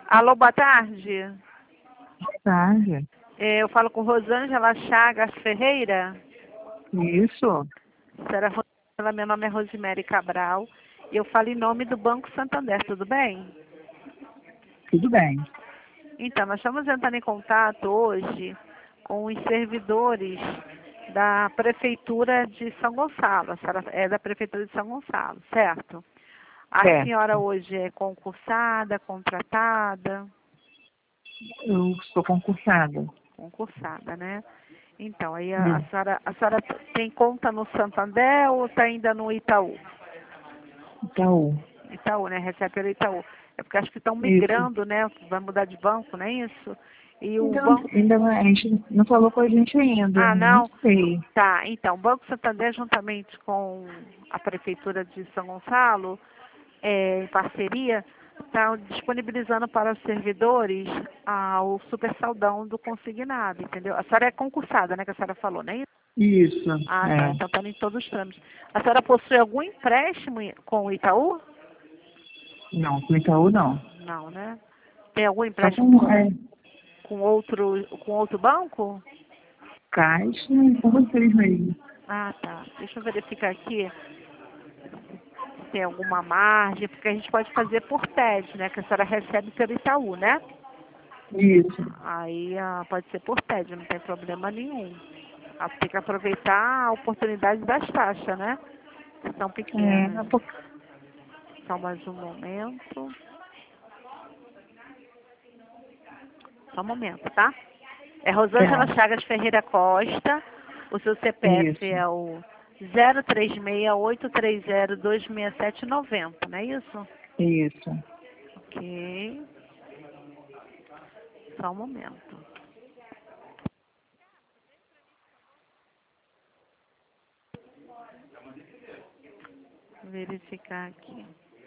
Alô, boa tarde. Boa tarde. Eu falo com Rosângela Chagas Ferreira. Isso, Senhora Rosângela, meu nome é Rosemary Cabral. E eu falo em nome do Banco Santander, tudo bem? tudo bem. Então, nós estamos entrando em contato hoje com os servidores da Prefeitura de São Gonçalo. A senhora é da Prefeitura de São Gonçalo, certo? A senhora Certo. hoje é concursada, contratada? Eu sou concursada. Concursada, né? Então, aí a Isso. senhora tem conta no Santander ou está ainda no Itaú? Itaú. Itaú, né? Recebe pelo Itaú. É porque acho que estão Isso. migrando, né? Vai mudar de banco, não é isso? E o Ainda não, banco... ainda não, a gente não falou com a gente ainda. Ah, Não não? sei. Tá, então, o Banco Santander, juntamente com a Prefeitura de São Gonçalo, em parceria, está disponibilizando para os servidores o super saldão do consignado, entendeu? A senhora é concursada, né? Que a senhora falou, né? Isso. Ah, tá. É. Então está em todos os trâmites. A senhora possui algum empréstimo com o Itaú? Não, com Itaú não. Não, né? Tem algum Só empréstimo com com outro banco? Caixa e com vocês mesmo. Ah, tá. Deixa eu verificar aqui se tem alguma margem, porque a gente pode fazer por TED, né? Que a senhora recebe pelo Itaú, né? Isso. Aí pode ser por TED, não tem problema nenhum. Tem que aproveitar a oportunidade das taxas, né? Que são pequenas. Só mais um momento. Só um momento, tá? É Rosângela Tá. Chagas Ferreira Costa. O seu CPF Isso. é o 036-830-26790, não é isso? Isso. Ok. Só um momento. Vou verificar aqui.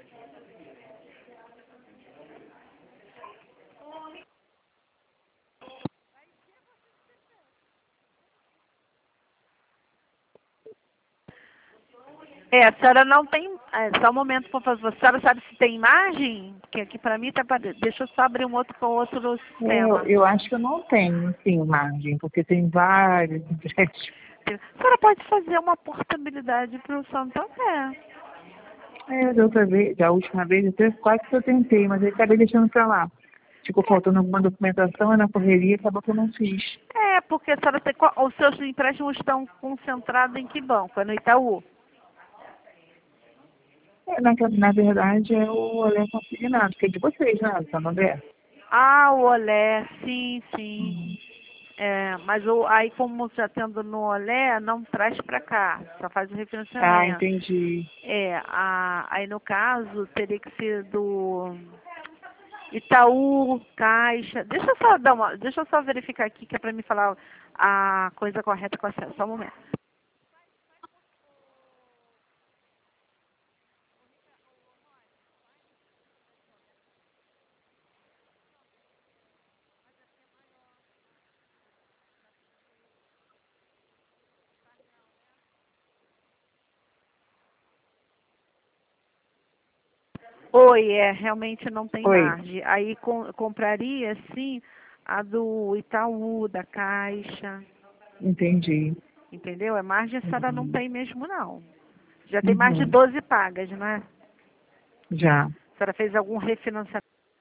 A senhora não tem. Só um momento, por favor. A senhora sabe se tem imagem? Porque aqui para mim tá. Deixa eu só abrir um outro com outro sistema. Eu acho que eu não tenho, sim, margem, porque tem vários empréstimos. A senhora pode fazer uma portabilidade para o Santander. Da última vez, até quase que eu tentei, mas aí acabei deixando pra lá. Ficou faltando alguma documentação, na correria, acabou que eu não fiz. Porque a senhora tem, os seus empréstimos estão concentrados em que banco? É no Itaú? Na verdade, é o Olé Consignado, que é de vocês, né, Santander? Ah, o Olé, sim, sim. Mas aí como já tendo no Olé, não traz para cá, só faz o Ah, refinanciamento. entendi. Aí no caso teria que ser do Itaú, Caixa. Deixa eu só verificar aqui que é para me falar a coisa correta com a senhora. Só um momento. Oi, realmente não tem Oi, margem. Aí compraria, sim, a do Itaú, da Caixa, entendi. entendeu? Margem a senhora não Uhum. tem mesmo, não. Já tem mais de Uhum. 12 pagas, não é? Já. A senhora fez algum refinanciamento?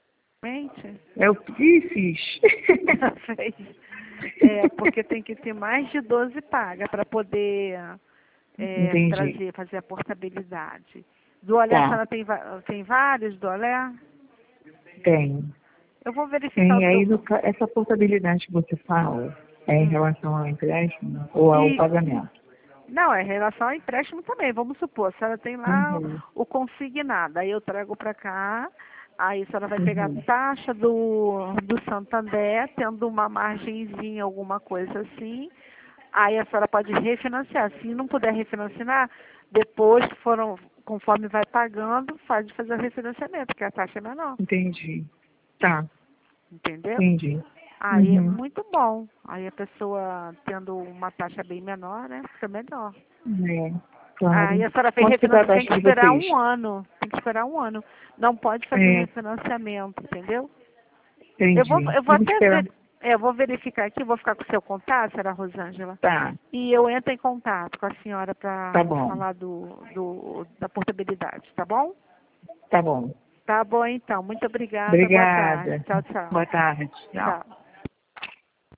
Fiz. Fez. Porque tem que ter mais de 12 pagas para poder Entendi. fazer a portabilidade. Do Olé, a Tá, senhora tem vários do Olé? tem. Eu vou verificar o Tem aí, do... essa portabilidade que você fala, é em Hum. relação ao empréstimo ou ao E pagamento? Não, é em relação ao empréstimo também. Vamos supor, a senhora tem lá Uhum. o consignado, aí eu trago para cá, aí a senhora vai pegar Uhum. a taxa do Santander, tendo uma margenzinha, alguma coisa assim, aí a senhora pode refinanciar. Se não puder refinanciar, depois, conforme vai pagando, faz fazer o refinanciamento, porque a taxa é menor, Entendi. Tá, entendeu? entendi. Aí é Uhum. muito bom. Aí a pessoa tendo uma taxa bem menor, né, fica melhor. É, claro. Aí a senhora fez Quanto que tá a refinanciamento, tem taxa que de esperar vocês? um ano. Tem que esperar um ano. Não pode fazer É, refinanciamento, entendeu? Entendi. Eu vou até esperando. eu vou verificar aqui, vou ficar com o seu contato, senhora Rosângela. Tá, E eu entro em contato com a senhora para tá bom. falar da portabilidade, tá bom? Tá bom. Tá bom, então. Muito obrigada. Boa tarde. Obrigada. Tchau, tchau. Boa tarde. Tchau. Tchau.